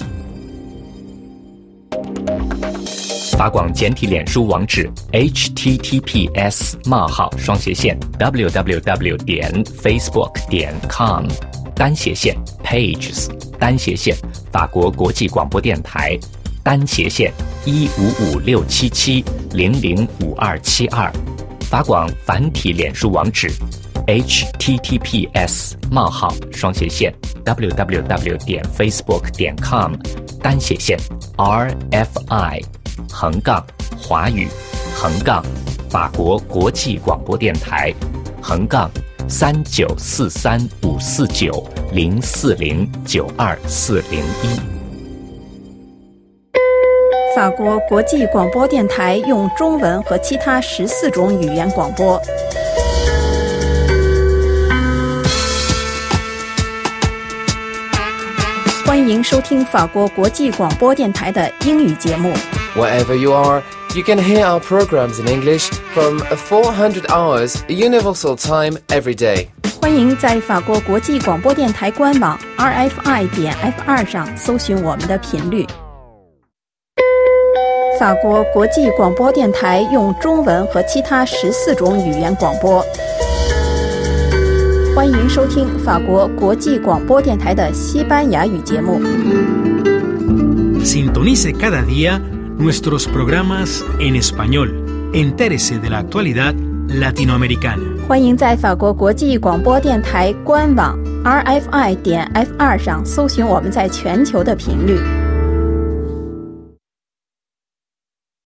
法广简体脸书网址 h t t p s 冒号双斜线 w w w 点 facebook 点 com 单斜线 pages 单斜线法国国际广播电台单斜线一五五六七七零零五二七二。法广繁体脸书网址 h t t p s 冒号双斜线 w w w 点 facebook 点 com 单斜线 r f i横杠华语横杠法国国际广播电台横杠三九四三五四九零四零九二四零一。 法国国际广播电台用中文和其他十四种语言广播。欢迎收听法国国际广播电台的英语节目。 Wherever you are, you can hear our programs in English from four hundred hours Universal Time every day. 欢迎在法国国际广播电台官网 R F I 点 F 二 上搜寻我们的频率。法国国际广播电台用中文和其他十四种语言广播。欢迎收听法国国际广播电台的西班牙语节目。 Sintonice cada día nuestros programas en español. Entérese de la actualidad latinoamericana. 欢迎在法国国际广播电台官网 R F I 点 F 二 上搜寻我们在全球的频率。